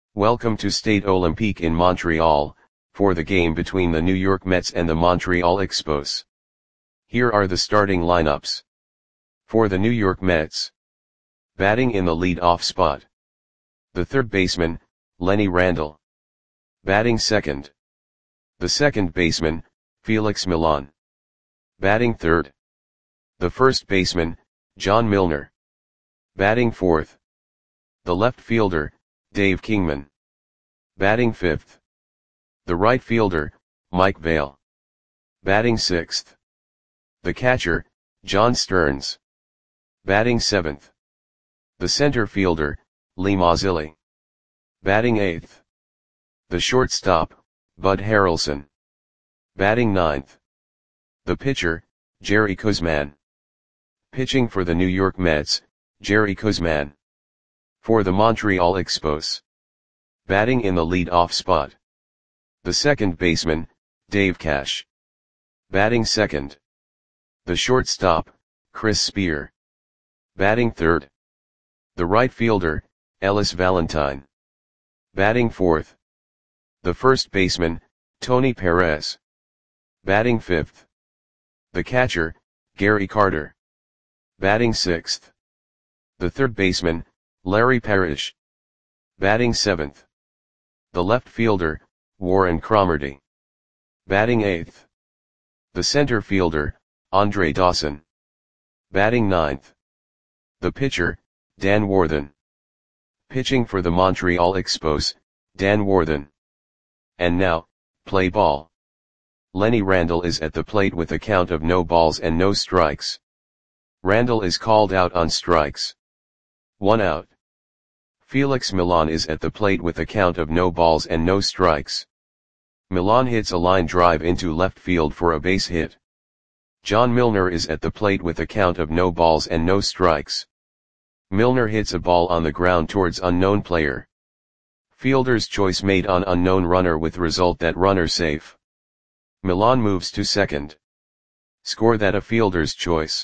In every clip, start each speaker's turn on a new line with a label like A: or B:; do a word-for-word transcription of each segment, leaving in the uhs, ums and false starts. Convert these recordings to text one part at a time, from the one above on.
A: Welcome to Stade Olympique in Montreal, for the game between the New York Mets and the Montreal Expos. Here are the starting lineups. For the New York Mets. Batting in the lead-off spot. The third baseman, Lenny Randle. Batting second. The second baseman, Felix Millan. Batting third. The first baseman, John Milner. Batting fourth. The left fielder, Dave Kingman. Batting fifth. The right fielder, Mike Vail. Batting sixth. The catcher, John Stearns. Batting seventh. The center fielder, Lee Mazzilli. Batting eighth. The shortstop, Bud Harrelson. Batting ninth. The pitcher, Jerry Koosman. Pitching for the New York Mets, Jerry Koosman. For the Montreal Expos. Batting in the lead-off spot. The second baseman, Dave Cash. Batting second. The shortstop, Chris Spear. Batting third. The right fielder, Ellis Valentine. Batting fourth. The first baseman, Tony Perez. Batting fifth. The catcher, Gary Carter. Batting sixth. The third baseman, Larry Parrish. Batting seventh. The left fielder, Warren Cromartie. Batting eighth. The center fielder, Andre Dawson. Batting ninth. The pitcher, Dan Warthen. Pitching for the Montreal Expos, Dan Warthen. And now, play ball. Lenny Randle is at the plate with a count of no balls and no strikes. Randle is called out on strikes. One out. Felix Millan is at the plate with a count of no balls and no strikes. Millan hits a line drive into left field for a base hit. John Milner is at the plate with a count of no balls and no strikes. Milner hits a ball on the ground towards unknown player. Fielder's choice made on unknown runner with result that runner safe. Millan moves to second. Score that a fielder's choice.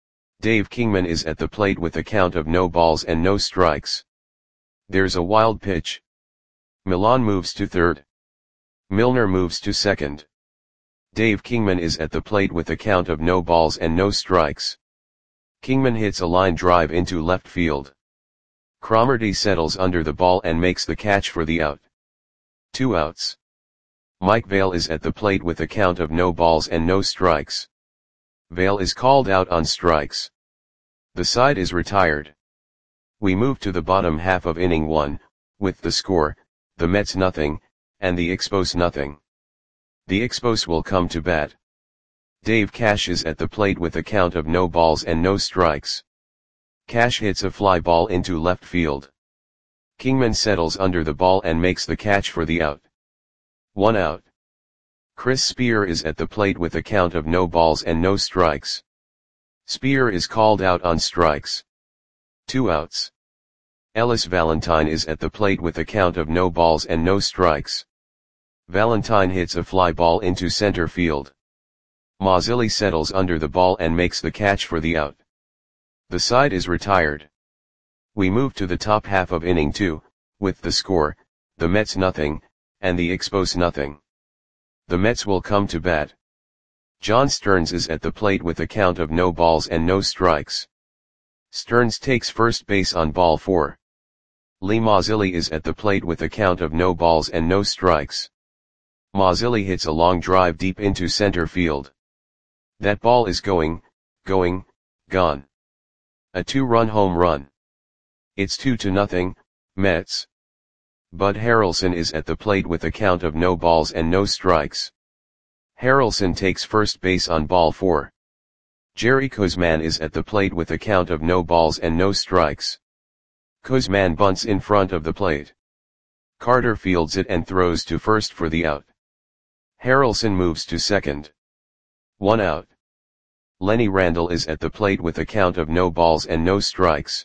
A: Dave Kingman is at the plate with a count of no balls and no strikes. There's a wild pitch. Millan moves to third. Milner moves to second. Dave Kingman is at the plate with a count of no balls and no strikes. Kingman hits a line drive into left field. Cromartie settles under the ball and makes the catch for the out. Two outs. Mike Vail is at the plate with a count of no balls and no strikes. Vail is called out on strikes. The side is retired. We move to the bottom half of inning one, with the score, the Mets nothing, and the Expos nothing. The Expos will come to bat. Dave Cash is at the plate with a count of no balls and no strikes. Cash hits a fly ball into left field. Kingman settles under the ball and makes the catch for the out. One out. Chris Spear is at the plate with a count of no balls and no strikes. Spear is called out on strikes. Two outs. Ellis Valentine is at the plate with a count of no balls and no strikes. Valentine hits a fly ball into center field. Mazzilli settles under the ball and makes the catch for the out. The side is retired. We move to the top half of inning two, with the score, the Mets nothing, and the Expos nothing. The Mets will come to bat. John Stearns is at the plate with a count of no balls and no strikes. Stearns takes first base on ball four. Lee Mazzilli is at the plate with a count of no balls and no strikes. Mazzilli hits a long drive deep into center field. That ball is going, going, gone. A two-run home run. It's two to nothing, Mets. Bud Harrelson is at the plate with a count of no balls and no strikes. Harrelson takes first base on ball four. Jerry Koosman is at the plate with a count of no balls and no strikes. Koosman bunts in front of the plate. Carter fields it and throws to first for the out. Harrelson moves to second. One out. Lenny Randle is at the plate with a count of no balls and no strikes.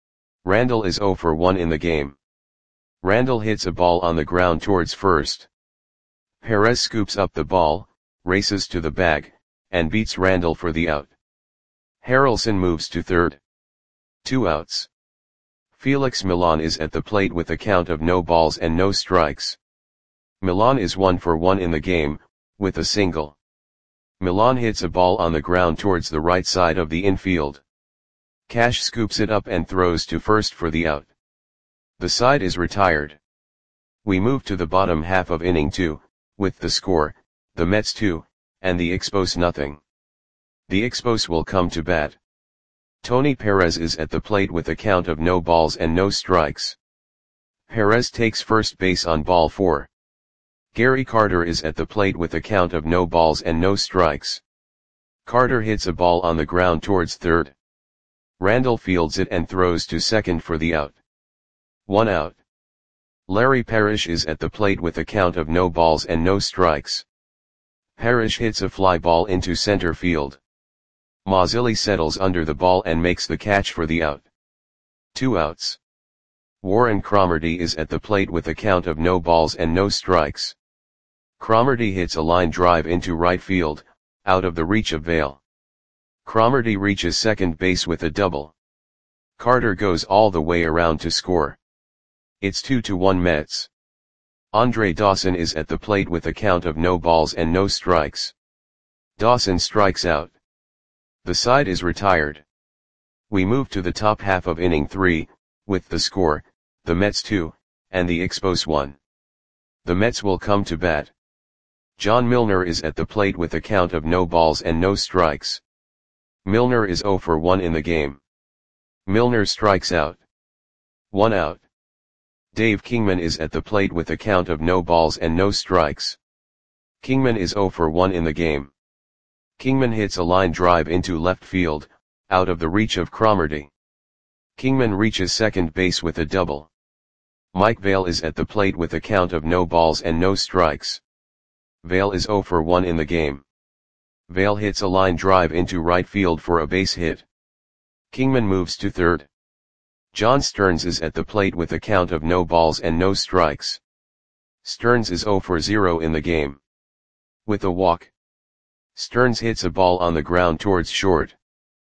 A: Randle is zero for one in the game. Randle hits a ball on the ground towards first. Perez scoops up the ball, races to the bag, and beats Randle for the out. Harrelson moves to third. Two outs. Felix Milan is at the plate with a count of no balls and no strikes. Milan is one for one in the game, with a single. Milan hits a ball on the ground towards the right side of the infield. Cash scoops it up and throws to first for the out. The side is retired. We move to the bottom half of inning two, with the score, the Mets two, and the Expos nothing. The Expos will come to bat. Tony Perez is at the plate with a count of no balls and no strikes. Perez takes first base on ball four. Gary Carter is at the plate with a count of no balls and no strikes. Carter hits a ball on the ground towards third. Randall fields it and throws to second for the out. One out. Larry Parrish is at the plate with a count of no balls and no strikes. Parrish hits a fly ball into center field. Mazzilli settles under the ball and makes the catch for the out. Two outs. Warren Cromartie is at the plate with a count of no balls and no strikes. Cromartie hits a line drive into right field, out of the reach of Vail. Cromartie reaches second base with a double. Carter goes all the way around to score. It's two to one Mets. Andre Dawson is at the plate with a count of no balls and no strikes. Dawson strikes out. The side is retired. We move to the top half of inning three, with the score, the Mets two, and the Expos one. The Mets will come to bat. John Milner is at the plate with a count of no balls and no strikes. Milner is zero for one in the game. Milner strikes out. One out. Dave Kingman is at the plate with a count of no balls and no strikes. Kingman is zero for one in the game. Kingman hits a line drive into left field, out of the reach of Cromartie. Kingman reaches second base with a double. Mike Vail is at the plate with a count of no balls and no strikes. Vail is zero for one in the game. Vail hits a line drive into right field for a base hit. Kingman moves to third. John Stearns is at the plate with a count of no balls and no strikes. Stearns is zero for zero in the game. With a walk. Stearns hits a ball on the ground towards short.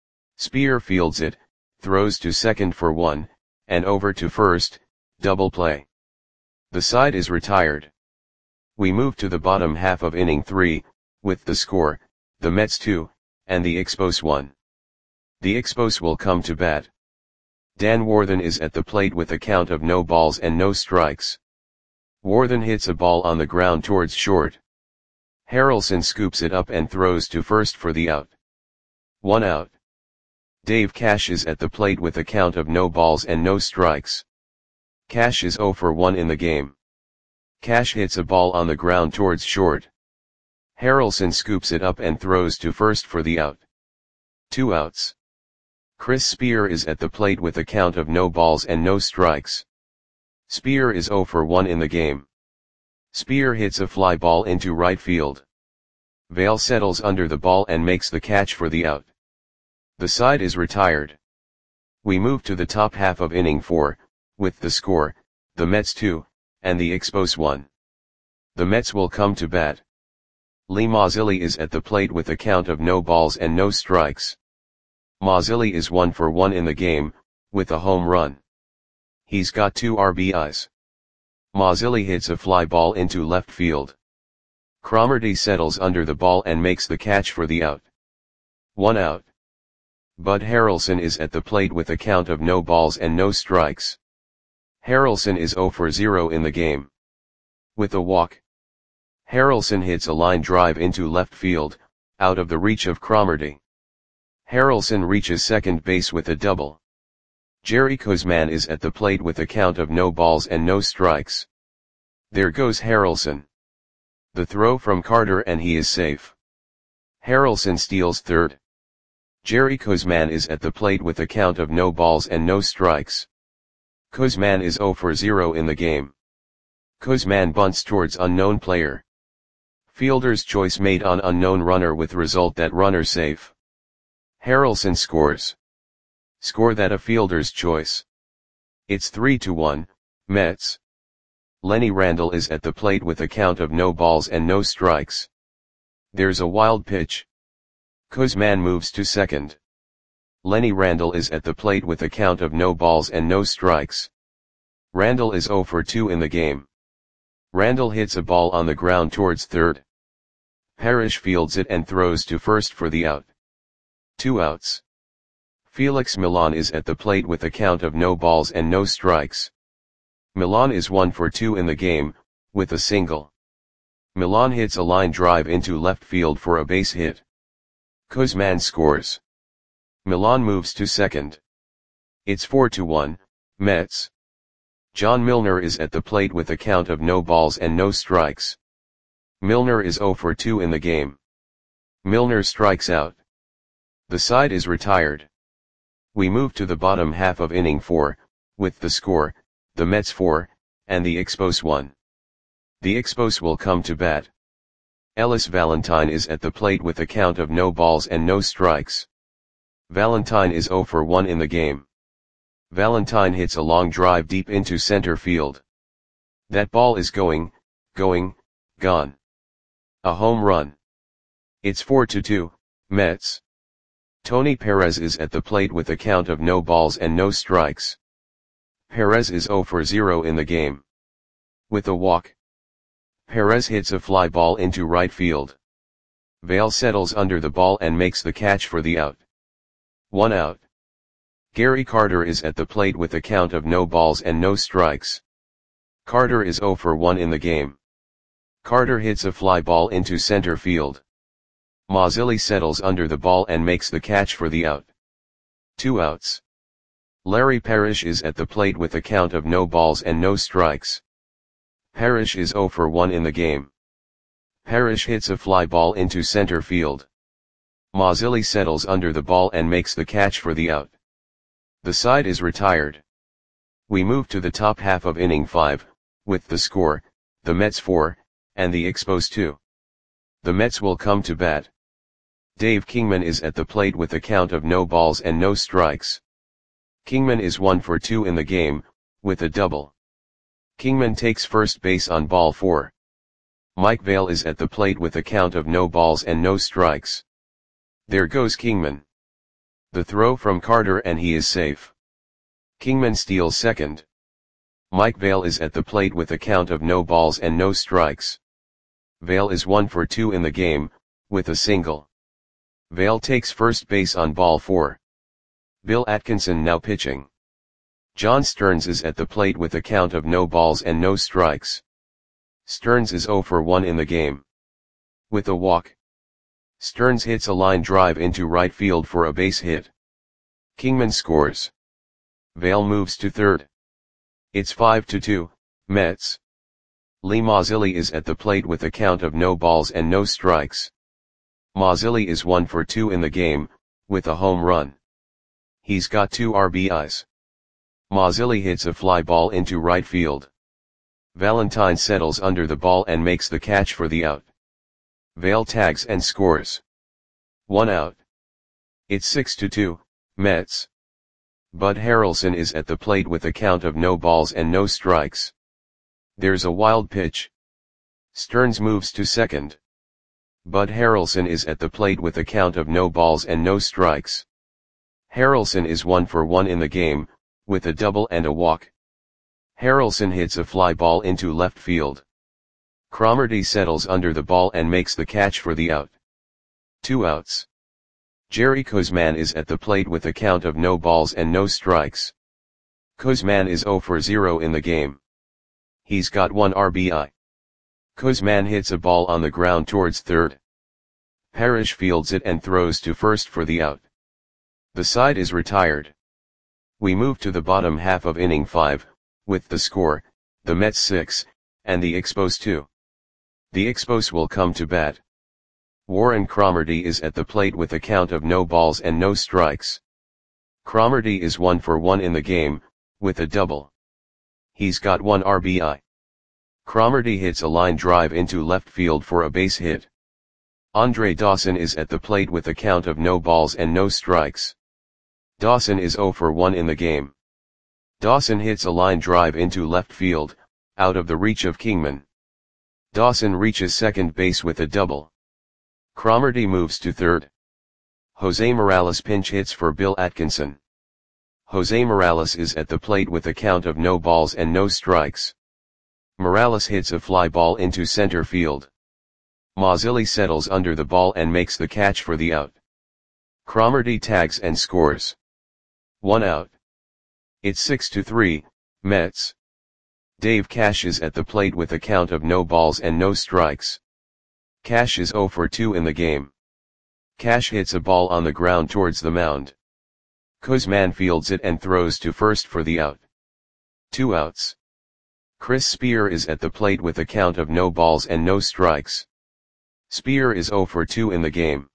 A: Spear fields it, throws to second for one, and over to first, double play. The side is retired. We move to the bottom half of inning three, with the score, the Mets two, and the Expos one. The Expos will come to bat. Dan Warthen is at the plate with a count of no balls and no strikes. Warthen hits a ball on the ground towards short. Harrelson scoops it up and throws to first for the out. One out. Dave Cash is at the plate with a count of no balls and no strikes. Cash is zero for one in the game. Cash hits a ball on the ground towards short. Harrelson scoops it up and throws to first for the out. Two outs. Chris Spear is at the plate with a count of no balls and no strikes. Spear is zero for one in the game. Spear hits a fly ball into right field. Vail settles under the ball and makes the catch for the out. The side is retired. We move to the top half of inning four, with the score, the Mets two, and the Expos one. The Mets will come to bat. Lee Mazzilli is at the plate with a count of no balls and no strikes. Mazzilli is one for one in the game, with a home run. He's got two R B Is. Mazzilli hits a fly ball into left field. Cromartie settles under the ball and makes the catch for the out. One out. Bud Harrelson is at the plate with a count of no balls and no strikes. Harrelson is zero for zero in the game. With a walk. Harrelson hits a line drive into left field, out of the reach of Cromartie. Harrelson reaches second base with a double. Jerry Kozman is at the plate with a count of no balls and no strikes. There goes Harrelson. The throw from Carter and he is safe. Harrelson steals third. Jerry Kozman is at the plate with a count of no balls and no strikes. Kozman is zero for zero in the game. Kozman bunts towards unknown player. Fielder's choice made on unknown runner with result that runner safe. Harrelson scores. Score that a fielder's choice. It's three to one, Mets. Lenny Randall is at the plate with a count of no balls and no strikes. There's a wild pitch. Kozman moves to second. Lenny Randle is at the plate with a count of no balls and no strikes. Randle is zero for two in the game. Randle hits a ball on the ground towards third. Parrish fields it and throws to first for the out. Two outs. Felix Millan is at the plate with a count of no balls and no strikes. Millan is one for two in the game, with a single. Millan hits a line drive into left field for a base hit. Kuzman scores. Millan moves to second. It's four to one, Mets. John Milner is at the plate with a count of no balls and no strikes. Milner is zero for two in the game. Milner strikes out. The side is retired. We move to the bottom half of inning four, with the score, the Mets four, and the Expos one. The Expos will come to bat. Ellis Valentine is at the plate with a count of no balls and no strikes. Valentine is zero for one in the game. Valentine hits a long drive deep into center field. That ball is going, going, gone. A home run. It's four to two, Mets. Tony Perez is at the plate with a count of no balls and no strikes. Perez is zero for zero in the game. With a walk. Perez hits a fly ball into right field. Vail settles under the ball and makes the catch for the out. One out. Gary Carter is at the plate with a count of no balls and no strikes. Carter is zero for one in the game. Carter hits a fly ball into center field. Mazzilli settles under the ball and makes the catch for the out. Two outs. Larry Parrish is at the plate with a count of no balls and no strikes. Parrish is zero for one in the game. Parrish hits a fly ball into center field. Mazzilli settles under the ball and makes the catch for the out. The side is retired. We move to the top half of inning five, with the score, the Mets four, and the Expos two. The Mets will come to bat. Dave Kingman is at the plate with a count of no balls and no strikes. Kingman is one for two in the game, with a double. Kingman takes first base on ball four. Mike Vail is at the plate with a count of no balls and no strikes. There goes Kingman. The throw from Carter and he is safe. Kingman steals second. Mike Vail is at the plate with a count of no balls and no strikes. Vail is one for two in the game, with a single. Vail takes first base on ball four. Bill Atkinson now pitching. John Stearns is at the plate with a count of no balls and no strikes. Stearns is zero for one in the game. With a walk. Stearns hits a line drive into right field for a base hit. Kingman scores. Vail moves to third. It's five to two, Mets. Lee Mazzilli is at the plate with a count of no balls and no strikes. Mazzilli is one for two in the game, with a home run. He's got two R B Is. Mazzilli hits a fly ball into right field. Valentine settles under the ball and makes the catch for the out. Vail tags and scores. One out. It's six to two, Mets. Bud Harrelson is at the plate with a count of no balls and no strikes. There's a wild pitch. Stearns moves to second. Bud Harrelson is at the plate with a count of no balls and no strikes. Harrelson is one for one in the game, with a double and a walk. Harrelson hits a fly ball into left field. Cromartie settles under the ball and makes the catch for the out. Two outs. Jerry Kuzman is at the plate with a count of no balls and no strikes. Kuzman is zero for zero in the game. He's got one R B I. Kuzman hits a ball on the ground towards third. Parrish fields it and throws to first for the out. The side is retired. We move to the bottom half of inning five, with the score, the Mets six, and the Expos two. The Expos will come to bat. Warren Cromartie is at the plate with a count of no balls and no strikes. Cromartie is one for one in the game, with a double. He's got one R B I. Cromartie hits a line drive into left field for a base hit. Andre Dawson is at the plate with a count of no balls and no strikes. Dawson is zero for one in the game. Dawson hits a line drive into left field, out of the reach of Kingman. Dawson reaches second base with a double. Cromartie moves to third. Jose Morales pinch hits for Bill Atkinson. Jose Morales is at the plate with a count of no balls and no strikes. Morales hits a fly ball into center field. Mazzilli settles under the ball and makes the catch for the out. Cromartie tags and scores. One out. It's six to three, Mets. Dave Cash is at the plate with a count of no balls and no strikes. Cash is zero for two in the game. Cash hits a ball on the ground towards the mound. Kuzman fields it and throws to first for the out. Two outs. Chris Spear is at the plate with a count of no balls and no strikes. Spear is zero for two in the game.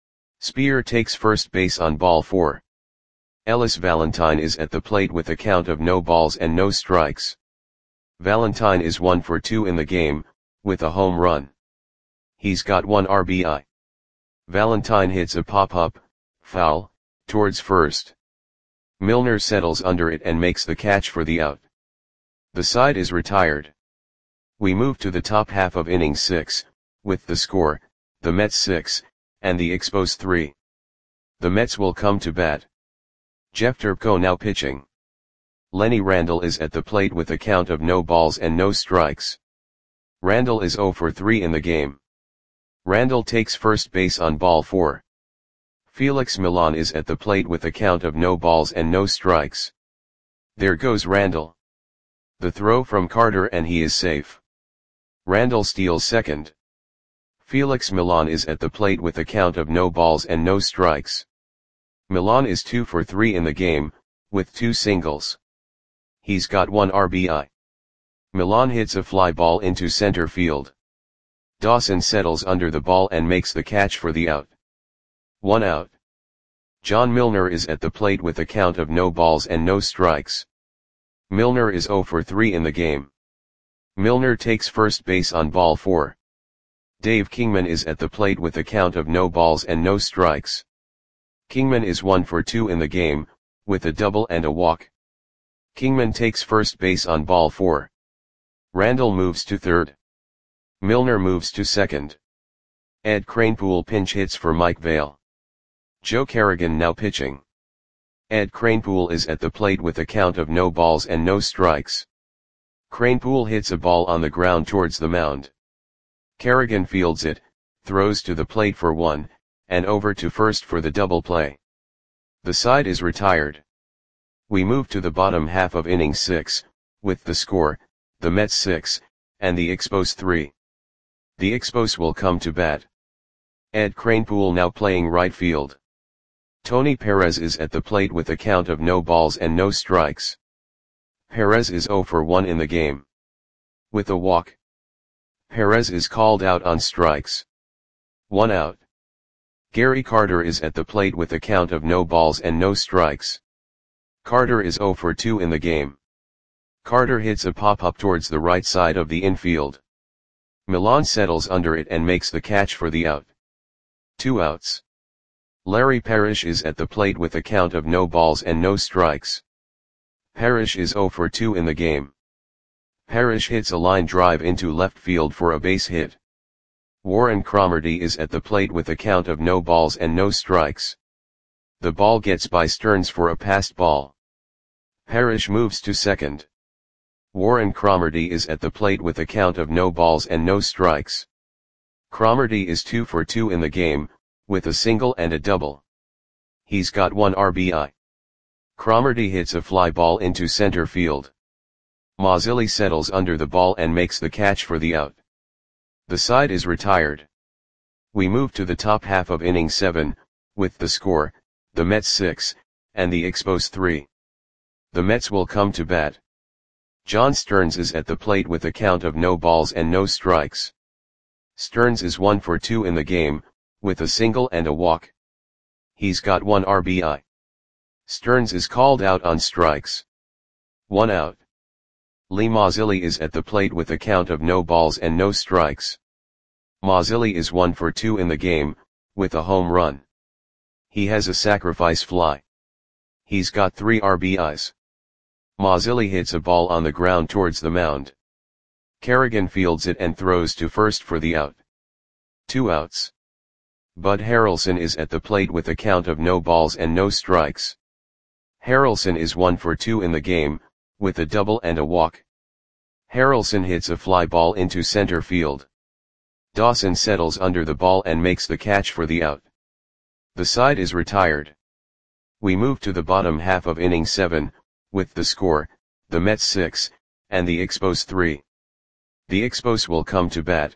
A: Spear takes first base on ball four. Ellis Valentine is at the plate with a count of no balls and no strikes. Valentine is one for two in the game, with a home run. He's got one R B I. Valentine hits a pop-up, foul, towards first. Milner settles under it and makes the catch for the out. The side is retired. We move to the top half of inning six, with the score, the Mets six, and the Expos three. The Mets will come to bat. Jeff Turco now pitching. Lenny Randle is at the plate with a count of no balls and no strikes. Randle is zero for three in the game. Randle takes first base on ball four. Felix Millan is at the plate with a count of no balls and no strikes. There goes Randle. The throw from Carter and he is safe. Randle steals second. Felix Millan is at the plate with a count of no balls and no strikes. Millan is two for three in the game, with two singles. He's got one R B I. Millan hits a fly ball into center field. Dawson settles under the ball and makes the catch for the out. One out. John Milner is at the plate with a count of no balls and no strikes. Milner is zero for three in the game. Milner takes first base on ball four. Dave Kingman is at the plate with a count of no balls and no strikes. Kingman is one for two in the game, with a double and a walk. Kingman takes first base on ball four. Randle moves to third. Milner moves to second. Ed Kranepool pinch hits for Mike Vail. Joe Kerrigan now pitching. Ed Kranepool is at the plate with a count of no balls and no strikes. Kranepool hits a ball on the ground towards the mound. Kerrigan fields it, throws to the plate for one, and over to first for the double play. The side is retired. We move to the bottom half of inning six, with the score, the Mets six, and the Expos three. The Expos will come to bat. Ed Kranepool now playing right field. Tony Perez is at the plate with a count of no balls and no strikes. Perez is zero for one in the game. With a walk. Perez is called out on strikes. One out. Gary Carter is at the plate with a count of no balls and no strikes. Carter is zero for two in the game. Carter hits a pop-up towards the right side of the infield. Millan settles under it and makes the catch for the out. Two outs. Larry Parrish is at the plate with a count of no balls and no strikes. Parrish is zero for two in the game. Parrish hits a line drive into left field for a base hit. Warren Cromartie is at the plate with a count of no balls and no strikes. The ball gets by Stearns for a passed ball. Parrish moves to second. Warren Cromartie is at the plate with a count of no balls and no strikes. Cromartie is two for two in the game, with a single and a double. He's got one R B I. Cromartie hits a fly ball into center field. Mazzilli settles under the ball and makes the catch for the out. The side is retired. We move to the top half of inning seven, with the score, the Mets six, and the Expos three. The Mets will come to bat. John Stearns is at the plate with a count of no balls and no strikes. Stearns is one for two in the game, with a single and a walk. He's got one R B I. Stearns is called out on strikes. One out. Lee Mazzilli is at the plate with a count of no balls and no strikes. Mazzilli is one for two in the game, with a home run. He has a sacrifice fly. He's got three R B Is. Mazzilli hits a ball on the ground towards the mound. Kerrigan fields it and throws to first for the out. Two outs. Bud Harrelson is at the plate with a count of no balls and no strikes. Harrelson is one for two in the game, with a double and a walk. Harrelson hits a fly ball into center field. Dawson settles under the ball and makes the catch for the out. The side is retired. We move to the bottom half of inning seven, with the score, the Mets six, and the Expos three. The Expos will come to bat.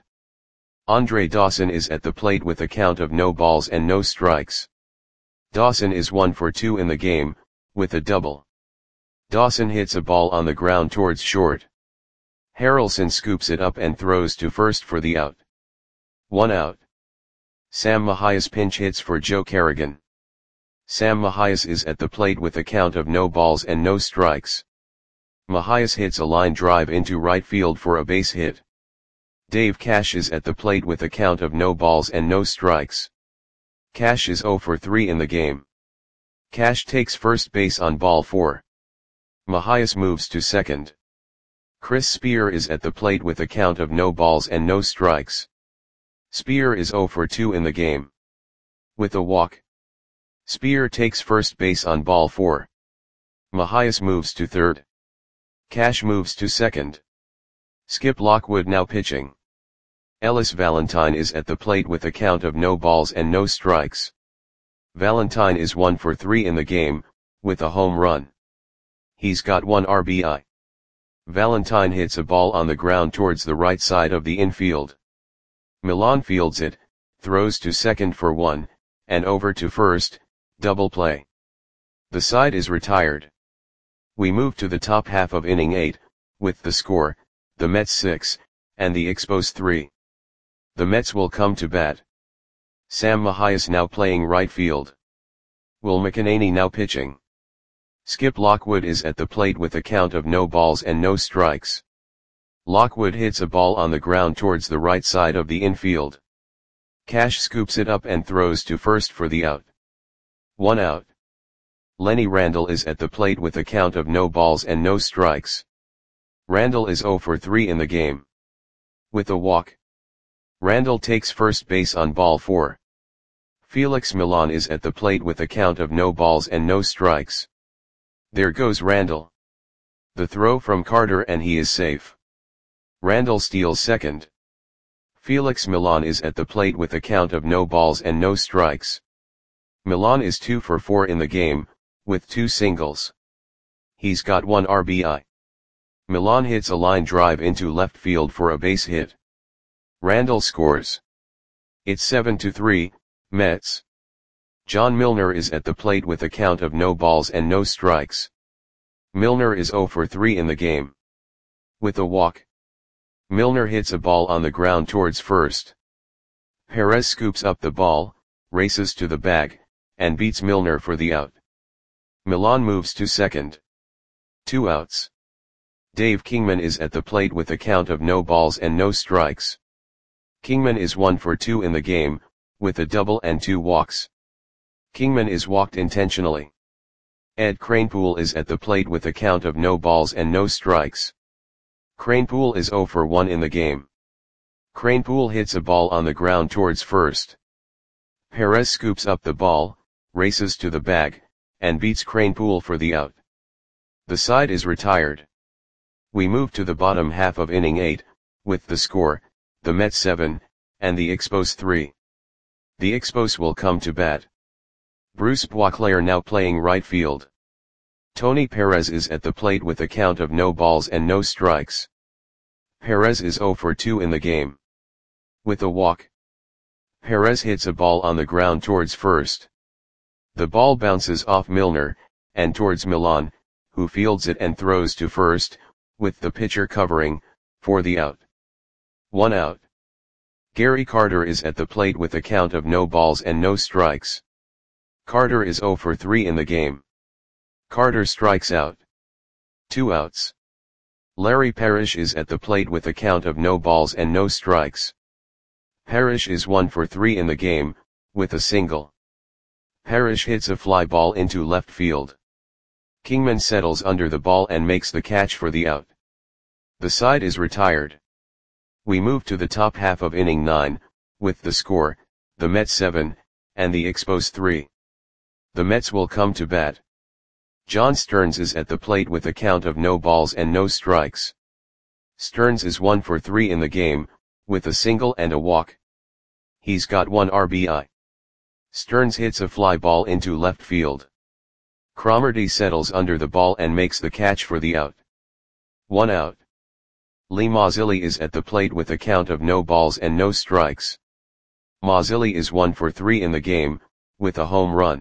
A: Andre Dawson is at the plate with a count of no balls and no strikes. Dawson is one for two in the game, with a double. Dawson hits a ball on the ground towards short. Harrelson scoops it up and throws to first for the out. One out. Sam Mahias pinch hits for Joe Kerrigan. Sam Mahias is at the plate with a count of no balls and no strikes. Mahias hits a line drive into right field for a base hit. Dave Cash is at the plate with a count of no balls and no strikes. Cash is zero for three in the game. Cash takes first base on ball four. Mahias moves to second. Chris Spear is at the plate with a count of no balls and no strikes. Spear is zero for two in the game. With a walk. Spear takes first base on ball four. Mahias moves to third. Cash moves to second. Skip Lockwood now pitching. Ellis Valentine is at the plate with a count of no balls and no strikes. Valentine is one for three in the game, with a home run. He's got one R B I. Valentine hits a ball on the ground towards the right side of the infield. Milan fields it, throws to second for one, and over to first, double play. The side is retired. We move to the top half of inning eight, with the score, the Mets six, and the Expos three. The Mets will come to bat. Sam Mahias now playing right field. Will McEnany now pitching. Skip Lockwood is at the plate with a count of no balls and no strikes. Lockwood hits a ball on the ground towards the right side of the infield. Cash scoops it up and throws to first for the out. One out. Lenny Randle is at the plate with a count of no balls and no strikes. Randle is zero for three in the game. With a walk. Randle takes first base on ball four. Felix Milan is at the plate with a count of no balls and no strikes. There goes Randle. The throw from Carter and he is safe. Randle steals second. Felix Milan is at the plate with a count of no balls and no strikes. Milan is two for four in the game, with two singles. He's got one R B I. Milan hits a line drive into left field for a base hit. Randle scores. It's seven to three, Mets. John Milner is at the plate with a count of no balls and no strikes. Milner is zero for three in the game. With a walk. Milner hits a ball on the ground towards first. Perez scoops up the ball, races to the bag, and beats Milner for the out. Milan moves to second. Two outs. Dave Kingman is at the plate with a count of no balls and no strikes. Kingman is one for two in the game, with a double and two walks. Kingman is walked intentionally. Ed Kranepool is at the plate with a count of no balls and no strikes. Kranepool is zero for one in the game. Kranepool hits a ball on the ground towards first. Perez scoops up the ball, races to the bag, and beats Kranepool for the out. The side is retired. We move to the bottom half of inning eight, with the score, the Mets seven, and the Expos three. The Expos will come to bat. Bruce Boisclair now playing right field. Tony Perez is at the plate with a count of no balls and no strikes. Perez is zero for two in the game. With a walk. Perez hits a ball on the ground towards first. The ball bounces off Milner, and towards Milan, who fields it and throws to first, with the pitcher covering, for the out. One out. Gary Carter is at the plate with a count of no balls and no strikes. Carter is zero for three in the game. Carter strikes out. Two outs. Larry Parrish is at the plate with a count of no balls and no strikes. Parrish is one for three in the game, with a single. Parrish hits a fly ball into left field. Kingman settles under the ball and makes the catch for the out. The side is retired. We move to the top half of inning nine, with the score, the Mets seven, and the Expos three. The Mets will come to bat. John Stearns is at the plate with a count of no balls and no strikes. Stearns is one for three in the game, with a single and a walk. He's got one R B I. Stearns hits a fly ball into left field. Cromartie settles under the ball and makes the catch for the out. One out. Lee Mazzilli is at the plate with a count of no balls and no strikes. Mazzilli is one for three in the game, with a home run.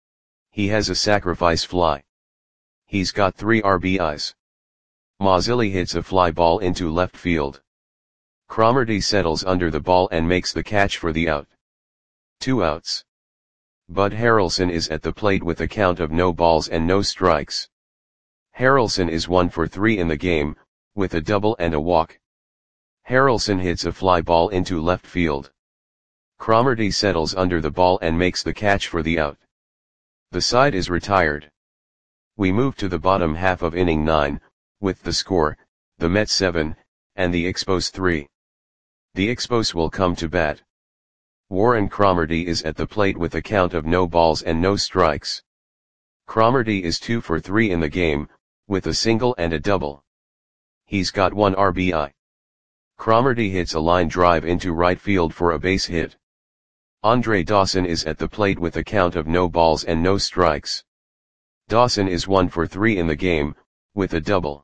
A: He has a sacrifice fly. He's got three R B Is. Mazzilli hits a fly ball into left field. Cromartie settles under the ball and makes the catch for the out. Two outs. Bud Harrelson is at the plate with a count of no balls and no strikes. Harrelson is one for three in the game, with a double and a walk. Harrelson hits a fly ball into left field. Cromartie settles under the ball and makes the catch for the out. The side is retired. We move to the bottom half of inning nine, with the score, the Mets seven, and the Expos three. The Expos will come to bat. Warren Cromartie is at the plate with a count of no balls and no strikes. Cromartie is two for three in the game, with a single and a double. He's got one R B I. Cromartie hits a line drive into right field for a base hit. Andre Dawson is at the plate with a count of no balls and no strikes. Dawson is one for three in the game, with a double.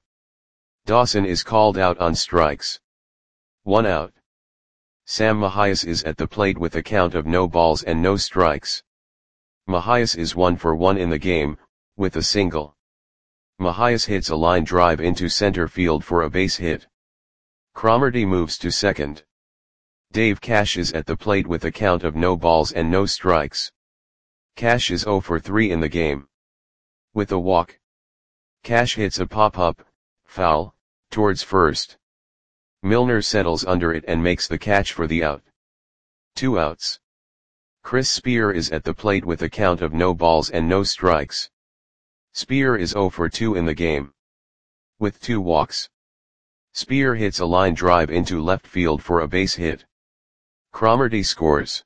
A: Dawson is called out on strikes. One out. Sam Mahias is at the plate with a count of no balls and no strikes. Mahias is one for one in the game, with a single. Mahias hits a line drive into center field for a base hit. Cromartie moves to second. Dave Cash is at the plate with a count of no balls and no strikes. Cash is zero for three in the game. With a walk. Cash hits a pop-up, foul, towards first. Milner settles under it and makes the catch for the out. Two outs. Chris Spear is at the plate with a count of no balls and no strikes. Spear is zero for two in the game. With two walks. Spear hits a line drive into left field for a base hit. Cromartie scores.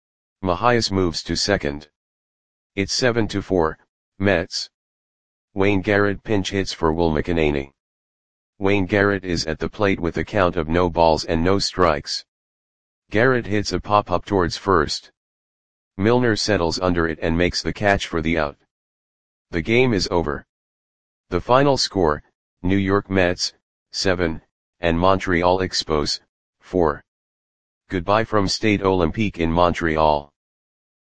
A: Mahias moves to second. It's seven to four, Mets. Wayne Garrett pinch hits for Will McEnany. Wayne Garrett is at the plate with a count of no balls and no strikes. Garrett hits a pop-up towards first. Milner settles under it and makes the catch for the out. The game is over. The final score, New York Mets, seven, and Montreal Expos, four. Goodbye from Stade Olympique in Montreal.